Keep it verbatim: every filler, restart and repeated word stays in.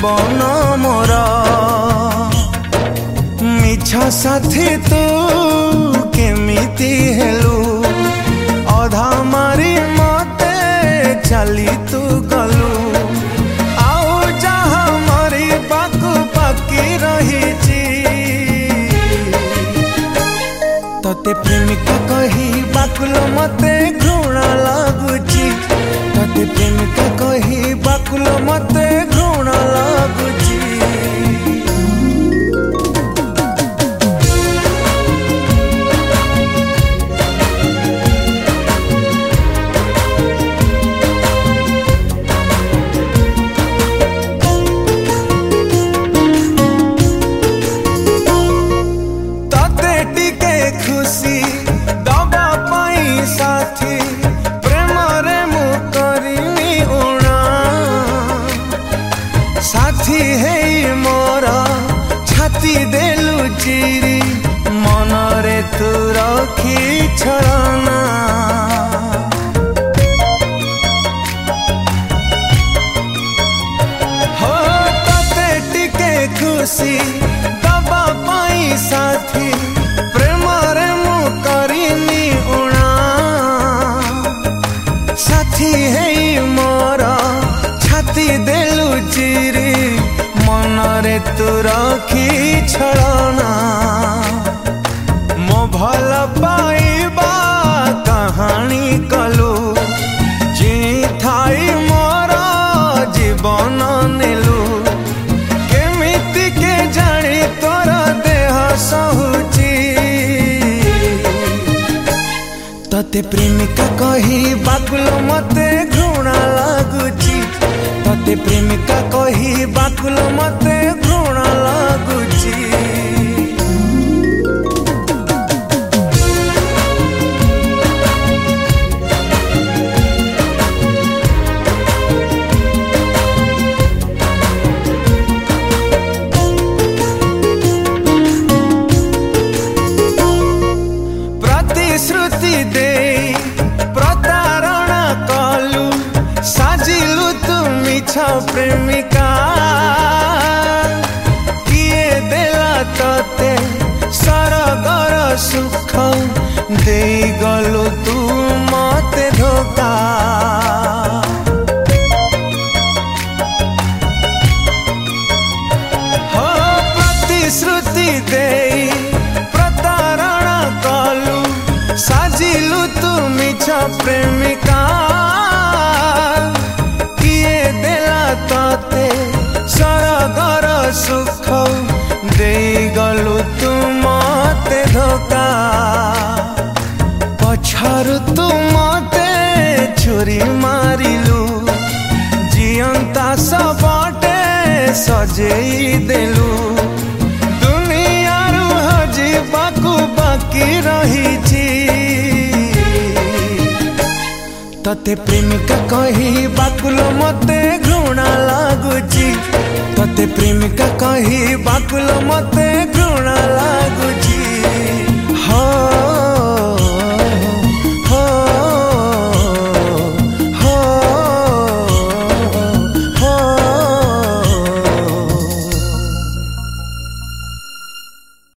जीवन मोर मिछ साथी तू केमिति हेलु अधा मारी मते चली तू गलु आउ जहा मारी बाकु बाकी रही तते प्रेमिका कही बाकुल मते घृणा लगुची तते प्रेमिका कही बाकुल मते घृणा लगुची तते टिके खुशी दबा पाई साथी प्रेम रे मु करिनी उणा साथी है मोर छाती देलु चिरी मन रे तू रखी छलना हो तते टिके खुशी दबा पाई साथी प्रेम रे मु करिनी उणा साथी है मोर छाती देलु चिरी मन रे तू रखी छलना मो भल पाइबा कहानी कलु जी थाई मोर जीवन नेलु केमिति के जानी तोर देह सहुची तते प्रेमिका कही बाकुल मते घृणा लगुची तते प्रेमिका कही बाकुल मते घृणा लगुची प्रतिश्रुति दे प्रतारणा कलु साजिलु तू मिछ प्रेमिका किए देला तते सरगर सुख दे गलु तू मते धोखा हो प्रतिश्रुति दे प्रतारणा कलु साजिलु तू मिछ प्रेमिका किए देला तते सरगर सुख दे गलु तू मते धोखा पछारु तू मते छुरी मारिलु जियंता सबटे सजेई देलु दुनियारू हजी बाकु बाकी रही तते प्रेमिका कही बाकुल मते घृणा लगुची तते प्रेमिका कही बाकुल मते घृणा लगुची।